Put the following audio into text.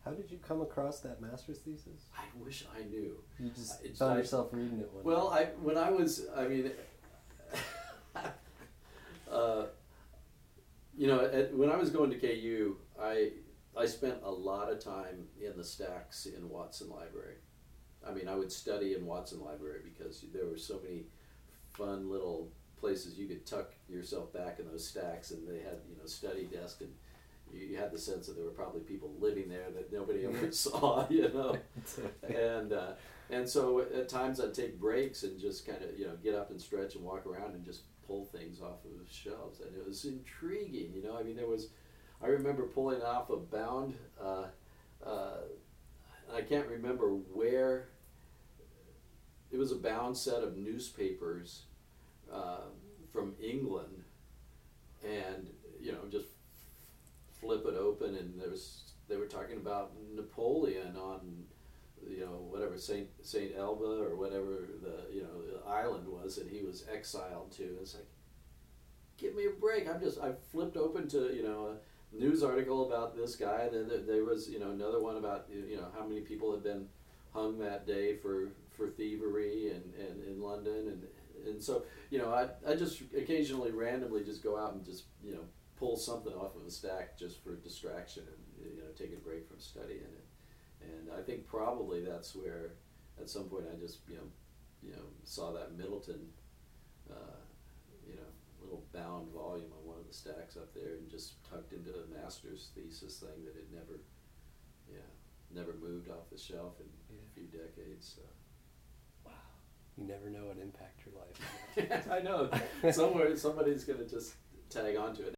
How did you come across that master's thesis? I wish I knew. You just found yourself reading it one day. Well, when I was, I mean, when I was going to KU, I spent a lot of time in the stacks in Watson Library. I mean, I would study in Watson Library because there were so many fun little places you could tuck yourself back in those stacks, and they had, study desk, and you had the sense that there were probably people living there that nobody ever saw, and so at times I'd take breaks and just kind of, get up and stretch and walk around and just pull things off of the shelves, and it was intriguing, I mean, I remember pulling off a bound, I can't remember where, it was a bound set of newspapers from England, and just flip it open, and they were talking about Napoleon on whatever Saint Elba or whatever the island was that he was exiled to. It's like, give me a break. I flipped open to a news article about this guy, and then there was another one about how many people had been hung that day for thievery and in London, and so I just occasionally randomly just go out and just pull something off of a stack just for distraction and take a break from studying it. And I think probably that's where at some point I just saw that Middleton little bound volume on one of the stacks up there, and just tucked into a master's thesis thing that had never moved off the shelf in a few decades. So. Wow, you never know what impact your life has. I know. Somebody's going to just tag onto it.